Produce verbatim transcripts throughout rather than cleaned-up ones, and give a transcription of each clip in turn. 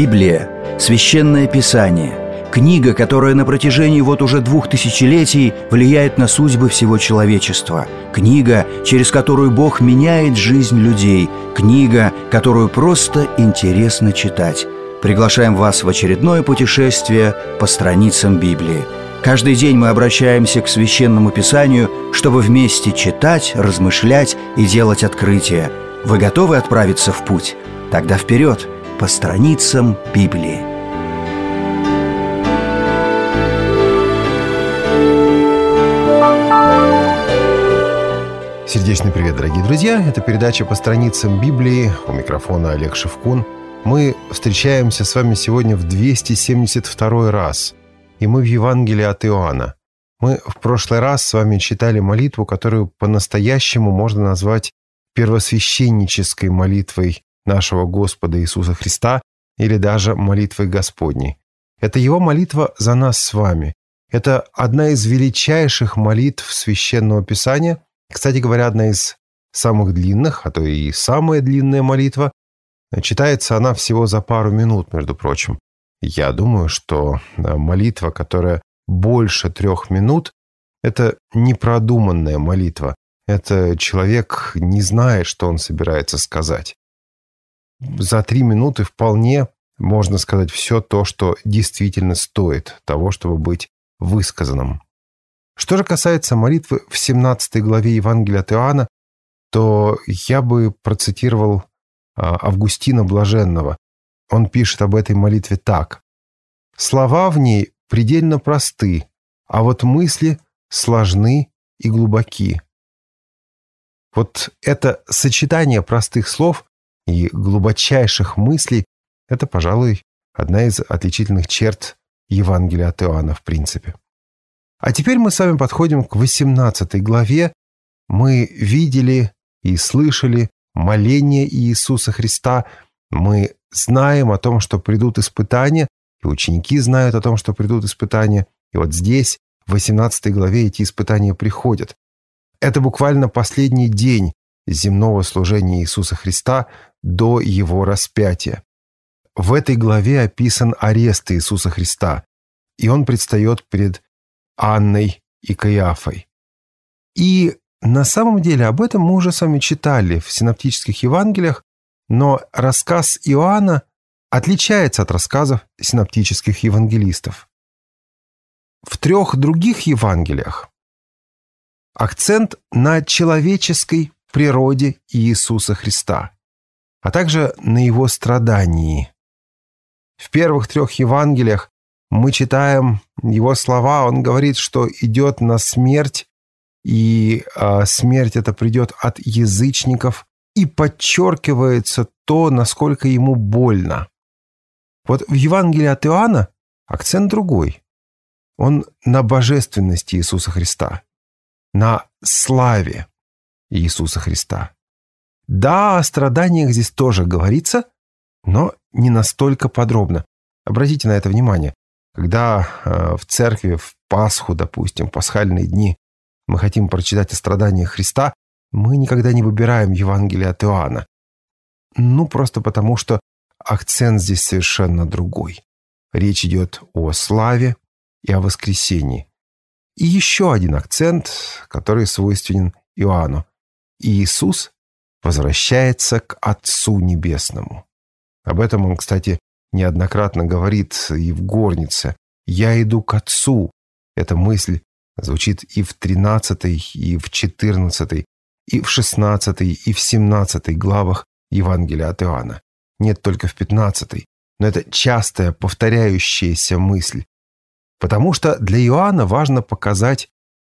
Библия – священное писание, книга, которая на протяжении вот уже двух тысячелетий влияет на судьбы всего человечества, книга, через которую Бог меняет жизнь людей, книга, которую просто интересно читать. Приглашаем вас в очередное путешествие по страницам Библии. Каждый день мы обращаемся к Священному Писанию, чтобы вместе читать, размышлять и делать открытия. Вы готовы отправиться в путь? Тогда вперед, по страницам Библии. Сердечный привет, дорогие друзья! Это передача «По страницам Библии». У микрофона Олег Шевкун. Мы встречаемся с вами сегодня в двести семьдесят второй раз. И мы в Евангелии от Иоанна. Мы в прошлый раз с вами читали молитву, которую по-настоящему можно назвать первосвященнической молитвой нашего Господа Иисуса Христа или даже молитвой Господней. Это Его молитва за нас с вами. Это одна из величайших молитв Священного Писания. Кстати говоря, одна из самых длинных, а то и самая длинная молитва. Читается она всего за пару минут, между прочим. Я думаю, что молитва, которая больше трех минут, это непродуманная молитва. Это человек не знает, что он собирается сказать. За три минуты вполне можно сказать все то, что действительно стоит того, чтобы быть высказанным. Что же касается молитвы в семнадцатой главе Евангелия от Иоанна, то я бы процитировал Августина Блаженного. Он пишет об этой молитве так. «Слова в ней предельно просты, а вот мысли сложны и глубоки». Вот это сочетание простых слов и глубочайших мыслей – это, пожалуй, одна из отличительных черт Евангелия от Иоанна в принципе. А теперь мы с вами подходим к восемнадцатой главе. Мы видели и слышали моление Иисуса Христа. Мы знаем о том, что придут испытания, и ученики знают о том, что придут испытания. И вот здесь, в восемнадцатой главе, эти испытания приходят. Это буквально последний день земного служения Иисуса Христа до Его распятия. В этой главе описан арест Иисуса Христа, и Он предстает перед Анной и Каиафой. И на самом деле об этом мы уже с вами читали в синоптических Евангелиях, но рассказ Иоанна отличается от рассказов синоптических евангелистов. В трех других Евангелиях акцент на человеческой природе Иисуса Христа, а также на Его страдании. В первых трех Евангелиях мы читаем Его слова. Он говорит, что идет на смерть, и а, смерть эта придет от язычников, и подчеркивается то, насколько Ему больно. Вот в Евангелии от Иоанна акцент другой. Он на божественности Иисуса Христа, на славе Иисуса Христа. Да, о страданиях здесь тоже говорится, но не настолько подробно. Обратите на это внимание. Когда э, в церкви в Пасху, допустим, пасхальные дни, мы хотим прочитать о страданиях Христа, мы никогда не выбираем Евангелие от Иоанна. Ну, просто потому, что акцент здесь совершенно другой. Речь идет о славе и о воскресении. И еще один акцент, который свойственен Иоанну. Иисус возвращается к Отцу Небесному. Об этом он, кстати, неоднократно говорит и в горнице. «Я иду к Отцу». Эта мысль звучит и в тринадцатой, и в четырнадцатой, и в шестнадцатой, и в семнадцатой главах Евангелия от Иоанна. Нет, только в пятнадцатой. Но это частая, повторяющаяся мысль. Потому что для Иоанна важно показать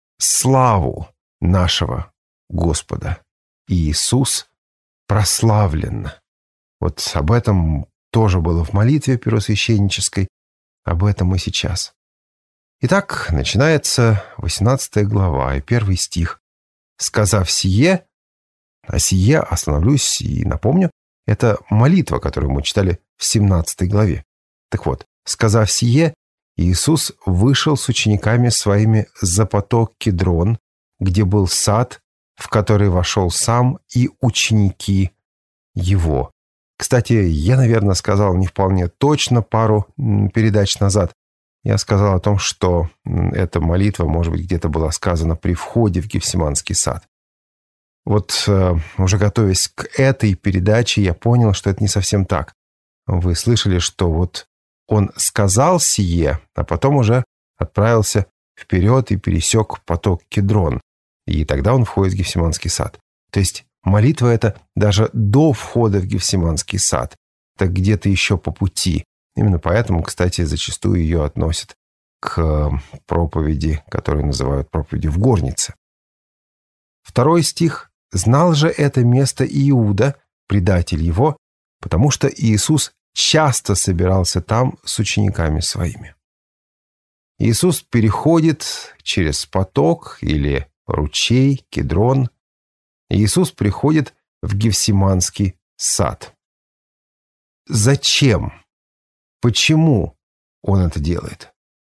славу нашего Господа. И Иисус прославлен. Вот об этом тоже было в молитве первосвященнической, об этом и сейчас. Итак, начинается восемнадцатая глава и первый стих. «Сказав сие», а сие, остановлюсь и напомню, это молитва, которую мы читали в семнадцатой главе. Так вот, «сказав сие, Иисус вышел с учениками своими за поток Кедрон, где был сад, в который вошел сам и ученики его». Кстати, я, наверное, сказал не вполне точно пару передач назад. Я сказал о том, что эта молитва, может быть, где-то была сказана при входе в Гефсиманский сад. Вот уже готовясь к этой передаче, я понял, что это не совсем так. Вы слышали, что вот он сказал сие, а потом уже отправился вперед и пересек поток Кедрон. И тогда он входит в Гефсиманский сад. То есть молитва эта даже до входа в Гефсиманский сад. Так где-то еще по пути. Именно поэтому, кстати, зачастую ее относят к проповеди, которую называют проповедью в горнице. Второй стих. «Знал же это место Иуда, предатель его, потому что Иисус часто собирался там с учениками своими». Иисус переходит через поток или ручей, Кедрон. Иисус приходит в Гефсиманский сад. Зачем? Почему он это делает?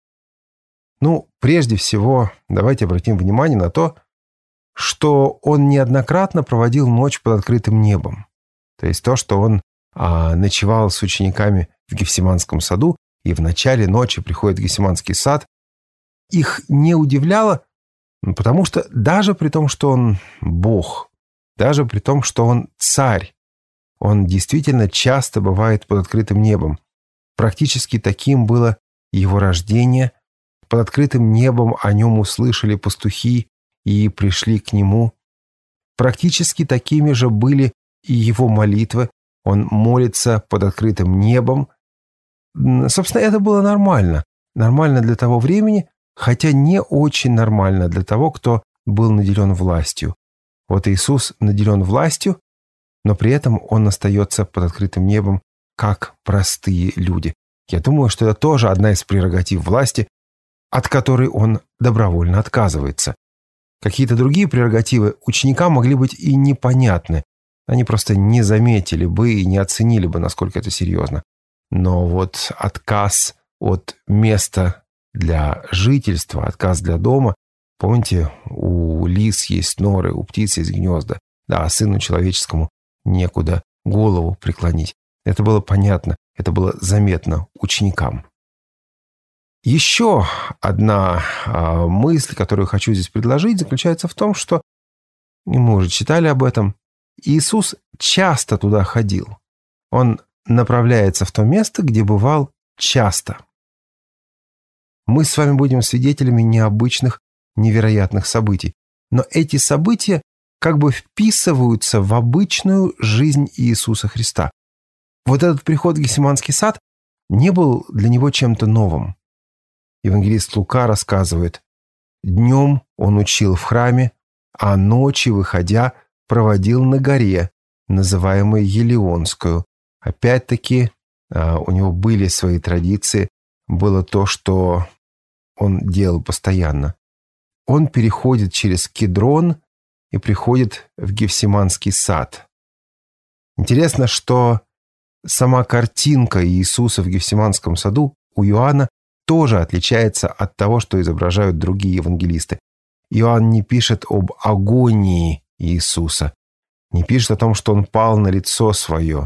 Ну, прежде всего, давайте обратим внимание на то, что он неоднократно проводил ночь под открытым небом. То есть то, что он а, ночевал с учениками в Гефсиманском саду и в начале ночи приходит в Гефсиманский сад, их не удивляло, потому что даже при том, что он Бог, даже при том, что он царь, он действительно часто бывает под открытым небом. Практически таким было его рождение. Под открытым небом о нем услышали пастухи и пришли к нему. Практически такими же были и его молитвы. Он молится под открытым небом. Собственно, это было нормально. Нормально для того времени, хотя не очень нормально для того, кто был наделен властью. Вот Иисус наделен властью, но при этом он остается под открытым небом, как простые люди. Я думаю, что это тоже одна из прерогатив власти, от которой он добровольно отказывается. Какие-то другие прерогативы ученикам могли быть и непонятны. Они просто не заметили бы и не оценили бы, насколько это серьезно. Но вот отказ от места для жительства, отказ для дома, помните, у лис есть норы, у птиц есть гнезда, да, а сыну человеческому некуда голову преклонить. Это было понятно, это было заметно ученикам. Еще одна а, мысль, которую хочу здесь предложить, заключается в том, что, мы уже читали об этом, Иисус часто туда ходил. Он направляется в то место, где бывал часто. Мы с вами будем свидетелями необычных, невероятных событий. Но эти события как бы вписываются в обычную жизнь Иисуса Христа. Вот этот приход в Гефсиманский сад не был для него чем-то новым. Евангелист Лука рассказывает: «Днем он учил в храме, а ночи, выходя, проводил на горе, называемой Елеонскую». Опять-таки, у него были свои традиции, было то, что он делал постоянно. Он переходит через Кедрон и приходит в Гефсиманский сад. Интересно, что сама картинка Иисуса в Гефсиманском саду у Иоанна тоже отличается от того, что изображают другие евангелисты. Иоанн не пишет об агонии Иисуса, не пишет о том, что он пал на лицо свое.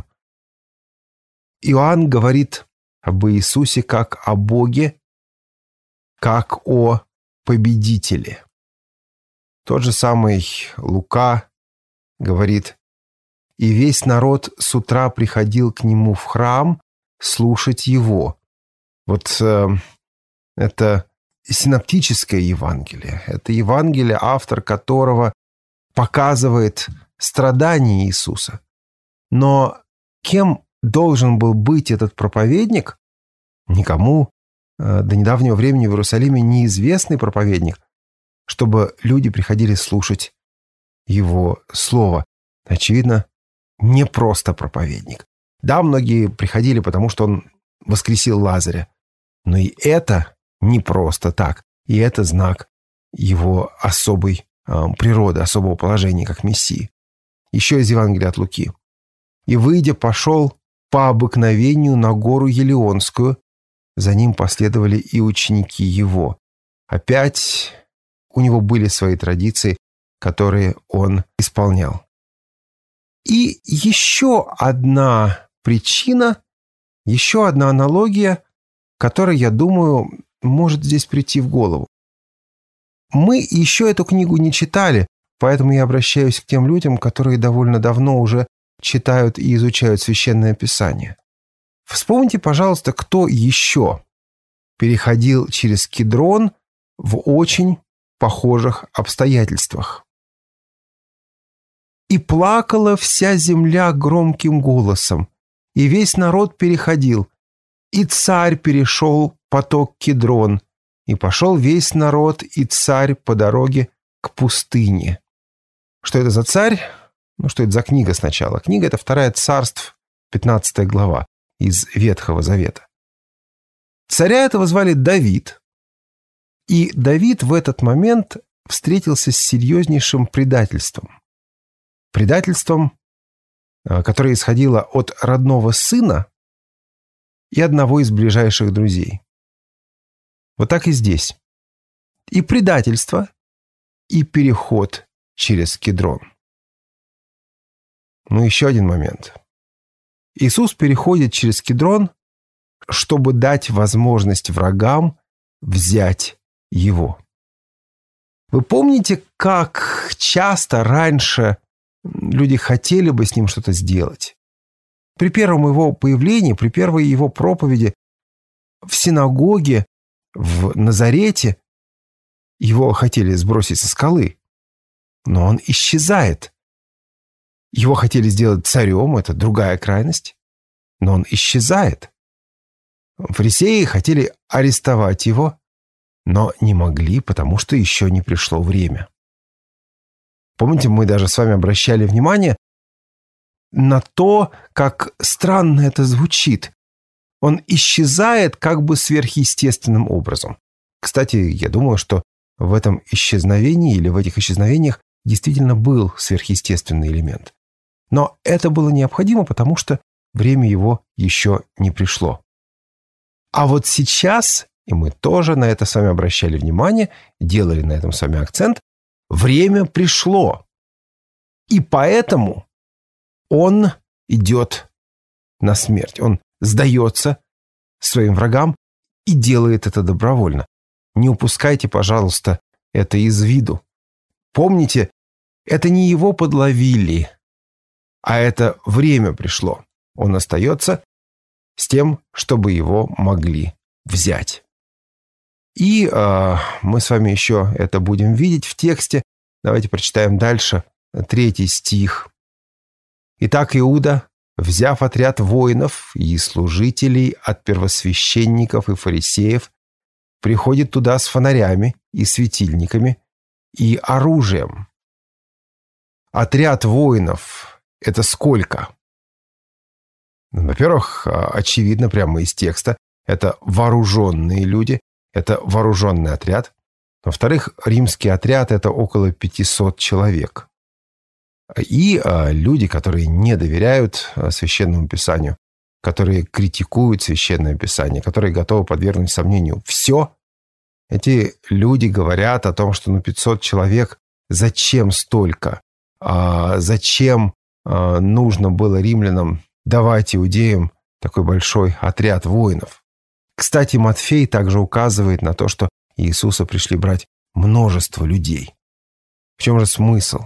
Иоанн говорит об Иисусе как о Боге, как о победителе. Тот же самый Лука говорит: «И весь народ с утра приходил к нему в храм слушать его». Вот э, это синоптическое Евангелие. Это Евангелие, автор которого показывает страдания Иисуса. Но кем должен был быть этот проповедник? Никому э, до недавнего времени в Иерусалиме неизвестный проповедник, чтобы люди приходили слушать его слово. Очевидно, не просто проповедник. Да, многие приходили, потому что он воскресил Лазаря. Но и это не просто так. И это знак его особой э, природы, особого положения как Мессии. Еще из Евангелия от Луки. «И, выйдя, пошел по обыкновению на гору Елеонскую. За ним последовали и ученики его». Опять у него были свои традиции, которые он исполнял. И еще одна причина, еще одна аналогия, которая, я думаю, может здесь прийти в голову. Мы еще эту книгу не читали, поэтому я обращаюсь к тем людям, которые довольно давно уже читают и изучают Священное Писание. Вспомните, пожалуйста, кто еще переходил через Кидрон в очень похожих обстоятельствах. «И плакала вся земля громким голосом, и весь народ переходил, и царь перешел поток Кидрон, и пошел весь народ и царь по дороге к пустыне». Что это за царь? Ну, что это за книга сначала? Книга — это вторая Царств, пятнадцатая глава из Ветхого Завета. Царя этого звали Давид. И Давид в этот момент встретился с серьезнейшим предательством. Предательством, которое исходило от родного сына и одного из ближайших друзей. Вот так и здесь. И предательство, и переход через Кидрон. Ну, еще один момент. Иисус переходит через Кидрон, чтобы дать возможность врагам взять его. Вы помните, как часто раньше люди хотели бы с ним что-то сделать? При первом его появлении, при первой его проповеди в синагоге в Назарете его хотели сбросить со скалы, но он исчезает. Его хотели сделать царем, это другая крайность, но он исчезает. Фарисеи хотели арестовать его, но не могли, потому что еще не пришло время. Помните, мы даже с вами обращали внимание на то, как странно это звучит. Он исчезает как бы сверхъестественным образом. Кстати, я думаю, что в этом исчезновении или в этих исчезновениях действительно был сверхъестественный элемент. Но это было необходимо, потому что время его еще не пришло. А вот сейчас, и мы тоже на это с вами обращали внимание, делали на этом с вами акцент, время пришло. И поэтому он идет на смерть. Он сдается своим врагам и делает это добровольно. Не упускайте, пожалуйста, это из виду. Помните, это не его подловили, а это время пришло. Он остается с тем, чтобы его могли взять. И э, мы с вами еще это будем видеть в тексте. Давайте прочитаем дальше третий стих. «Итак, Иуда, взяв отряд воинов и служителей от первосвященников и фарисеев, приходит туда с фонарями и светильниками и оружием». Отряд воинов – это сколько? Во-первых, очевидно прямо из текста, это вооруженные люди, это вооруженный отряд. Во-вторых, римский отряд – это около пятисот человек. И а, люди, которые не доверяют а, Священному Писанию, которые критикуют Священное Писание, которые готовы подвергнуть сомнению все, эти люди говорят о том, что ну пятьсот человек, зачем столько? А, зачем а, нужно было римлянам давать иудеям такой большой отряд воинов? Кстати, Матфей также указывает на то, что Иисуса пришли брать множество людей. В чем же смысл?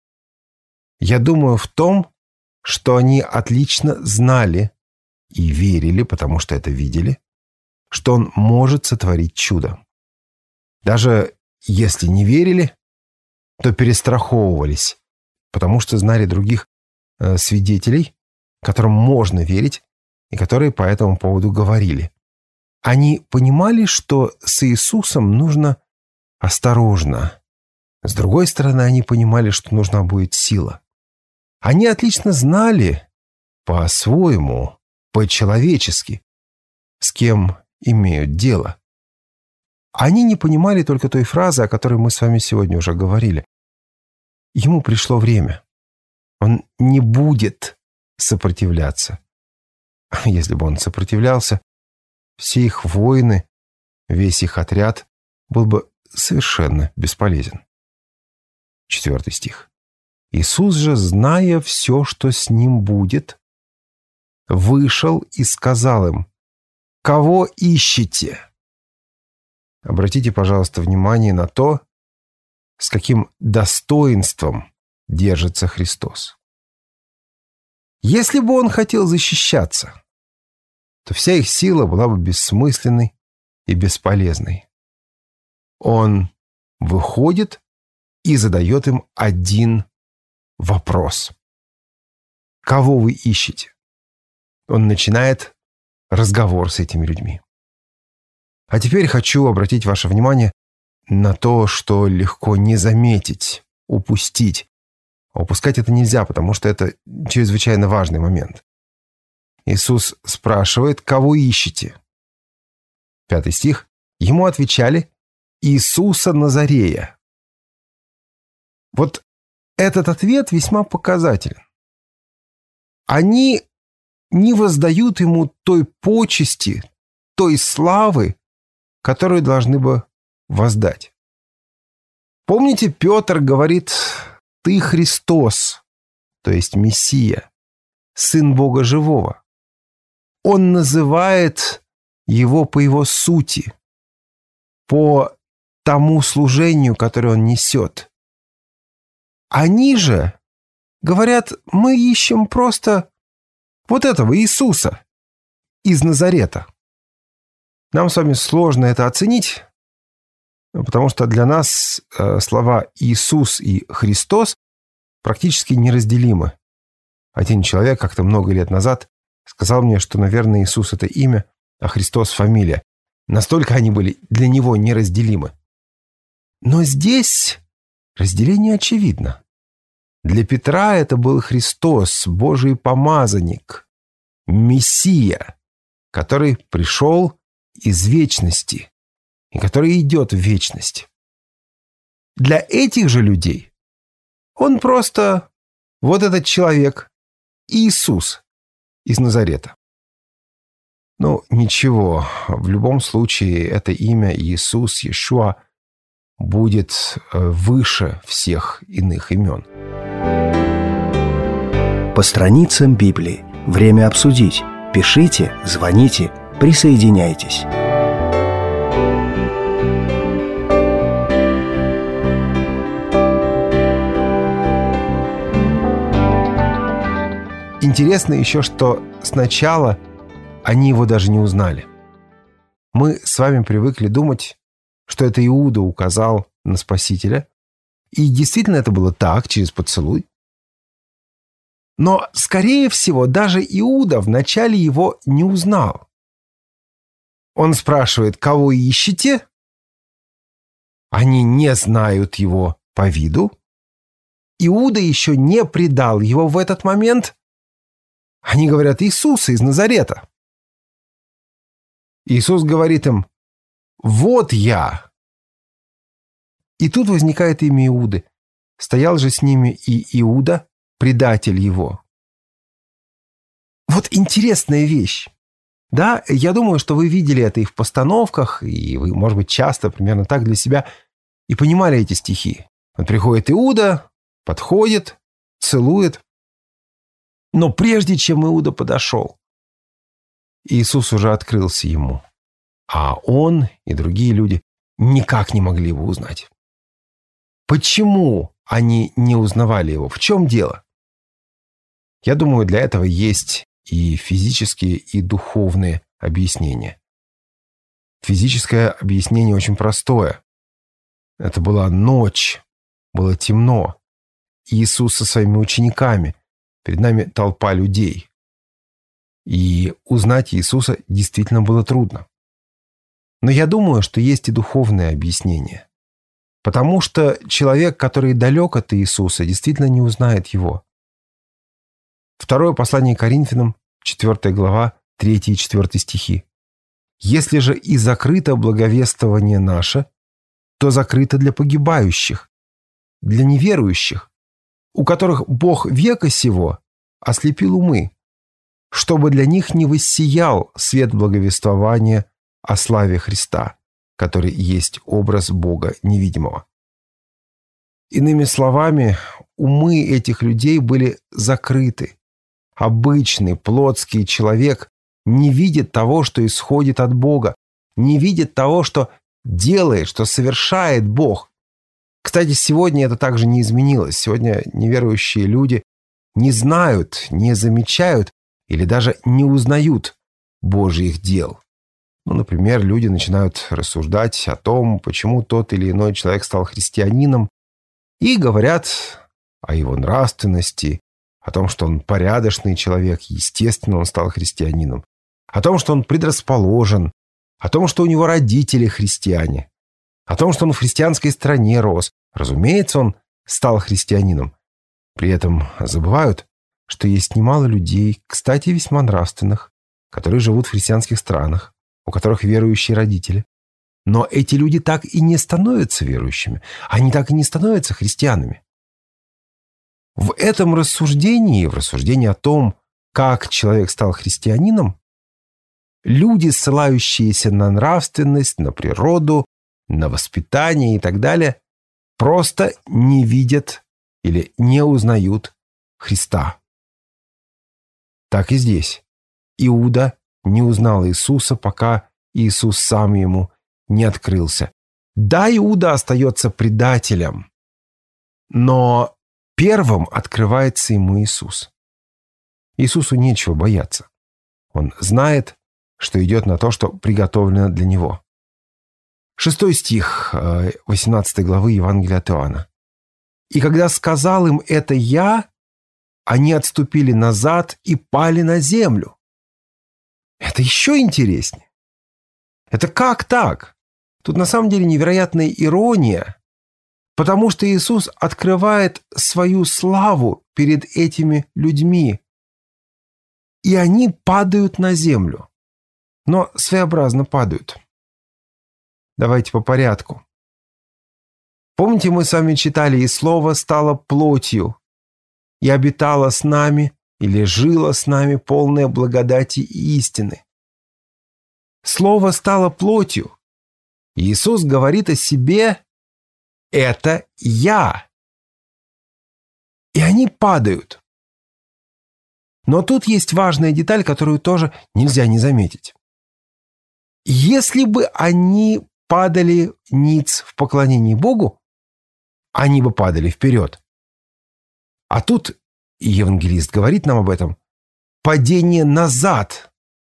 Я думаю в том, что они отлично знали и верили, потому что это видели, что он может сотворить чудо. Даже если не верили, то перестраховывались, потому что знали других э, свидетелей, которым можно верить и которые по этому поводу говорили. Они понимали, что с Иисусом нужно осторожно. С другой стороны, они понимали, что нужна будет сила. Они отлично знали по-своему, по-человечески, с кем имеют дело. Они не понимали только той фразы, о которой мы с вами сегодня уже говорили. Ему пришло время. Он не будет сопротивляться. Если бы он сопротивлялся, все их воины, весь их отряд был бы совершенно бесполезен. Четвертый стих. Иисус же, зная все, что с ним будет, вышел и сказал им: «Кого ищете?» Обратите, пожалуйста, внимание на то, с каким достоинством держится Христос. Если бы он хотел защищаться, то вся их сила была бы бессмысленной и бесполезной. Он выходит и задает им один вопрос. Кого вы ищете? Он начинает разговор с этими людьми. А теперь хочу обратить ваше внимание на то, что легко не заметить, упустить. А упускать это нельзя, потому что это чрезвычайно важный момент. Иисус спрашивает: «Кого ищете?» Пятый стих. Ему отвечали: «Иисуса Назарея». Вот этот ответ весьма показателен. Они не воздают ему той почести, той славы, которую должны бы воздать. Помните, Петр говорит: «Ты Христос», то есть Мессия, Сын Бога Живого. Он называет его по его сути, по тому служению, которое он несет. Они же говорят: мы ищем просто вот этого Иисуса из Назарета. Нам с вами сложно это оценить, потому что для нас слова «Иисус» и «Христос» практически неразделимы. Один человек как-то много лет назад сказал мне, что, наверное, Иисус — это имя, а Христос — фамилия. Настолько они были для него неразделимы. Но здесь разделение очевидно. Для Петра это был Христос, Божий помазанник, Мессия, который пришел из вечности и который идет в вечность. Для этих же людей он просто вот этот человек, Иисус из Назарета. Ну, ничего, в любом случае это имя Иисус, Иешуа, будет выше всех иных имен. По страницам Библии. Время обсудить. Пишите, звоните, присоединяйтесь. Интересно еще, что сначала они его даже не узнали. Мы с вами привыкли думать, что это Иуда указал на Спасителя. И действительно это было так, через поцелуй. Но, скорее всего, даже Иуда вначале его не узнал. Он спрашивает: «Кого ищете?» Они не знают его по виду. Иуда еще не предал его в этот момент. Они говорят: «Иисуса из Назарета». Иисус говорит им: «Вот я». И тут возникает имя Иуды. Стоял же с ними и Иуда, предатель его. Вот интересная вещь. Да, я думаю, что вы видели это и в постановках, и вы, может быть, часто примерно так для себя и понимали эти стихи. Вот приходит Иуда, подходит, целует. Но прежде чем Иуда подошел, Иисус уже открылся ему, а он и другие люди никак не могли его узнать. Почему они не узнавали его? В чем дело? Я думаю, для этого есть и физические, и духовные объяснения. Физическое объяснение очень простое. Это была ночь, было темно. Иисус со своими учениками, перед нами толпа людей. И узнать Иисуса действительно было трудно. Но я думаю, что есть и духовное объяснение. Потому что человек, который далек от Иисуса, действительно не узнает его. Второе послание к Коринфянам, четвёртая глава, третий и четвёртый стихи. «Если же и закрыто благовествование наше, то закрыто для погибающих, для неверующих, у которых Бог века сего ослепил умы, чтобы для них не воссиял свет благовествования о славе Христа, который есть образ Бога невидимого». Иными словами, умы этих людей были закрыты. обычный плотский человек не видит того, что исходит от Бога, не видит того, что делает, что совершает Бог. Кстати, сегодня это также не изменилось. Сегодня неверующие люди не знают, не замечают или даже не узнают Божьих дел. Ну, например, люди начинают рассуждать о том, почему тот или иной человек стал христианином, и говорят о его нравственности, о том, что он порядочный человек, естественно, он стал христианином, о том, что он предрасположен, о том, что у него родители христиане, о том, что он в христианской стране рос. Разумеется, он стал христианином. При этом забывают, что есть немало людей, кстати, весьма нравственных, которые живут в христианских странах, у которых верующие родители. Но эти люди так и не становятся верующими. Они так и не становятся христианами. В этом рассуждении, в рассуждении о том, как человек стал христианином, люди, ссылающиеся на нравственность, на природу, на воспитание и так далее, просто не видят или не узнают Христа. Так и здесь. Иуда не узнал Иисуса, пока Иисус сам ему не открылся. Да, Иуда остается предателем, но первым открывается ему Иисус. Иисусу нечего бояться. Он знает, что идет на то, что приготовлено для него. Шестой стих восемнадцатой главы Евангелия от Иоанна. «И когда сказал им это я, они отступили назад и пали на землю». Это еще интереснее. Это как так? Тут на самом деле невероятная ирония, потому что Иисус открывает свою славу перед этими людьми, и они падают на землю, но своеобразно падают. Давайте по порядку. Помните, мы с вами читали: «И Слово стало плотью, и обитало с нами, или жило с нами, полное благодати и истины». Слово стало плотью. Иисус говорит о себе: «Это я». И они падают. Но тут есть важная деталь, которую тоже нельзя не заметить. Если бы они падали ниц в поклонении Богу, они бы падали вперед. А тут, и евангелист говорит нам об этом, падение назад.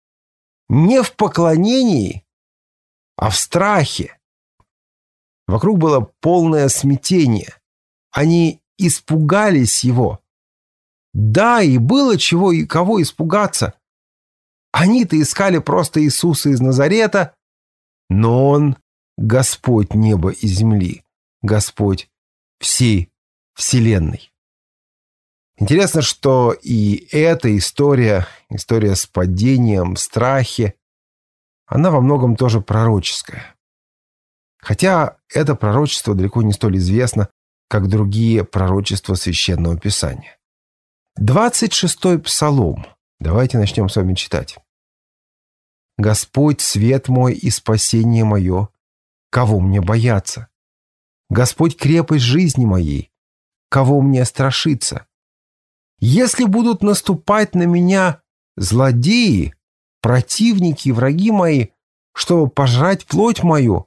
Не в поклонении, а в страхе. Вокруг было полное смятение. Они испугались его. Да, и было чего и кого испугаться. Они-то искали просто Иисуса из Назарета, но Он Господь неба и земли, Господь всей вселенной. Интересно, что и эта история, история с падением, страхе, она во многом тоже пророческая. Хотя это пророчество далеко не столь известно, как другие пророчества Священного Писания. двадцать шестой Псалом. Давайте начнем с вами читать. «Господь, свет мой и спасение мое, кого мне бояться? Господь, крепость жизни моей, кого мне страшиться? Если будут наступать на меня злодеи, противники и враги мои, чтобы пожрать плоть мою,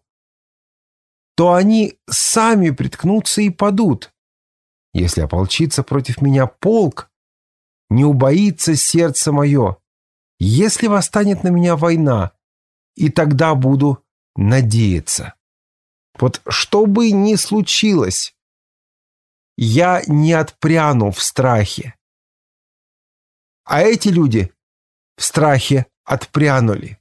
то они сами приткнутся и падут. Если ополчится против меня полк, не убоится сердце мое. Если восстанет на меня война, и тогда буду надеяться». Вот что бы ни случилось, я не отпряну в страхе. А эти люди в страхе отпрянули.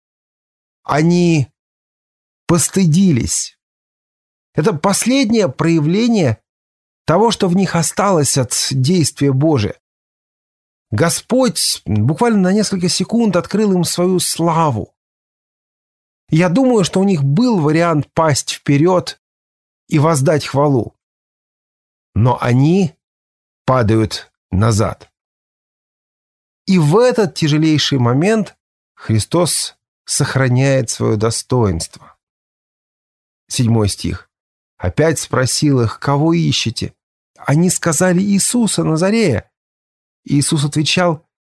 Они постыдились. Это последнее проявление того, что в них осталось от действия Божия. Господь буквально на несколько секунд открыл им свою славу. Я думаю, что у них был вариант пасть вперед и воздать хвалу. Но они падают назад. И в этот тяжелейший момент Христос сохраняет свое достоинство. Седьмой стих. «Опять спросил их: кого ищете? Они сказали: Иисуса Назарея. Иисус отвечал: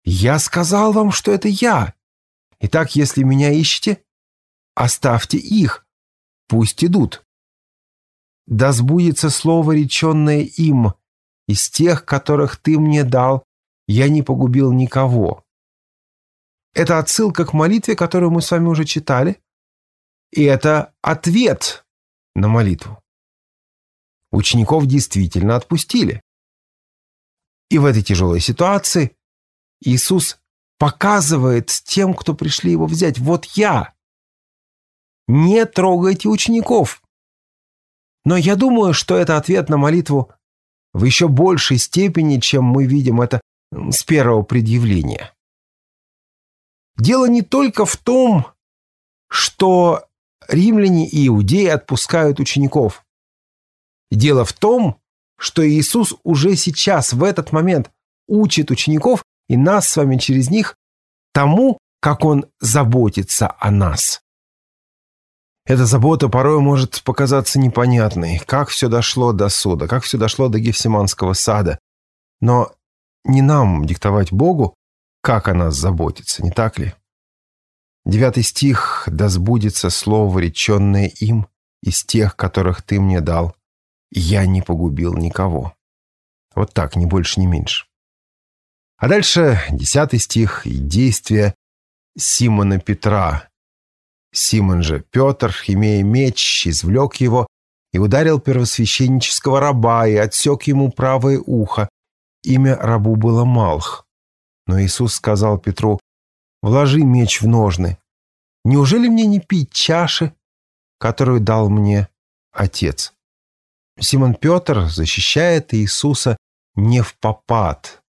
Я сказал вам, что это я. Итак, если меня ищете, оставьте их, пусть идут. Да сбудется слово, реченное им, из тех, которых ты мне дал, я не погубил никого». Это отсылка к молитве, которую мы с вами уже читали, и это ответ на молитву. Учеников действительно отпустили. И в этой тяжелой ситуации Иисус показывает тем, кто пришли его взять: вот я. Не трогайте учеников. Но я думаю, что это ответ на молитву в еще большей степени, чем мы видим это с первого предъявления. Дело не только в том, что римляне и иудеи отпускают учеников. Дело в том, что Иисус уже сейчас, в этот момент, учит учеников и нас с вами через них тому, как Он заботится о нас. Эта забота порой может показаться непонятной, как все дошло до суда, как все дошло до Гефсиманского сада. Но не нам диктовать Богу, как о нас заботится, не так ли? Девятый стих: «Да сбудется слово, реченное им, из тех, которых ты мне дал, я не погубил никого». Вот так, ни больше, ни меньше. А дальше десятый стих и действия Симона Петра. Симон же Петр, имея меч, извлек его и ударил первосвященнического раба и отсек ему правое ухо. Имя рабу было Малх. Но Иисус сказал Петру: «Вложи меч в ножны. Неужели мне не пить чаши, которую дал мне Отец?» Симон Петр защищает Иисуса не впопад.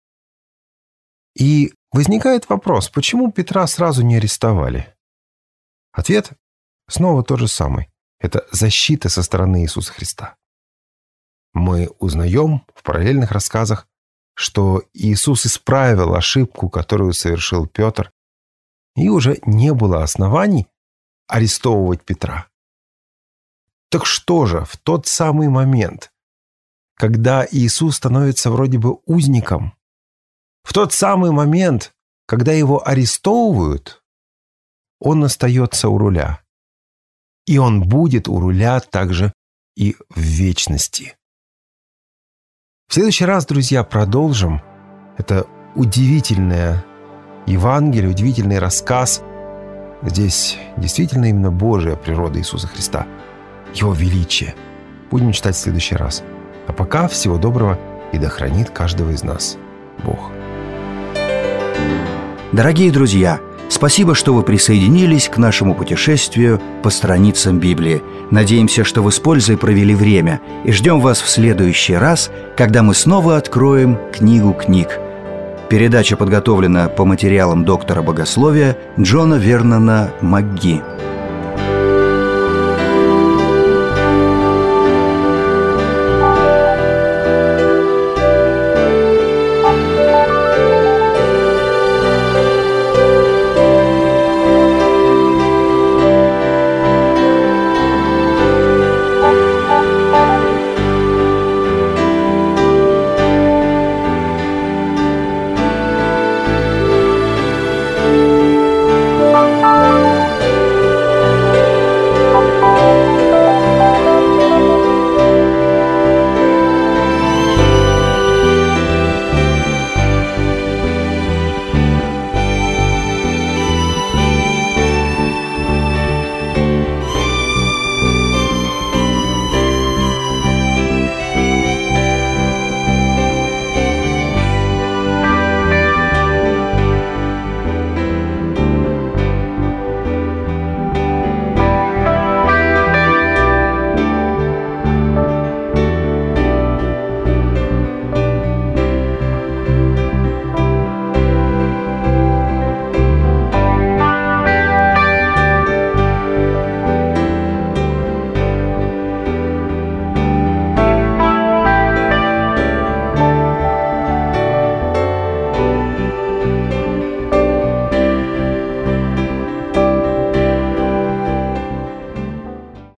И возникает вопрос, почему Петра сразу не арестовали? Ответ снова тот же самый. Это защита со стороны Иисуса Христа. Мы узнаем в параллельных рассказах, что Иисус исправил ошибку, которую совершил Петр, и уже не было оснований арестовывать Петра. Так что же, в тот самый момент, когда Иисус становится вроде бы узником, в тот самый момент, когда его арестовывают, он остается у руля. И он будет у руля также и в вечности. В следующий раз, друзья, продолжим. Это удивительное Евангелие, удивительный рассказ. Здесь действительно именно Божья природа Иисуса Христа, Его величие. Будем читать в следующий раз. А пока всего доброго, и да хранит каждого из нас Бог. Дорогие друзья, спасибо, что вы присоединились к нашему путешествию по страницам Библии. Надеемся, что вы с пользой провели время, и ждем вас в следующий раз, когда мы снова откроем книгу книг. Передача подготовлена по материалам доктора богословия Джона Вернона МакГи.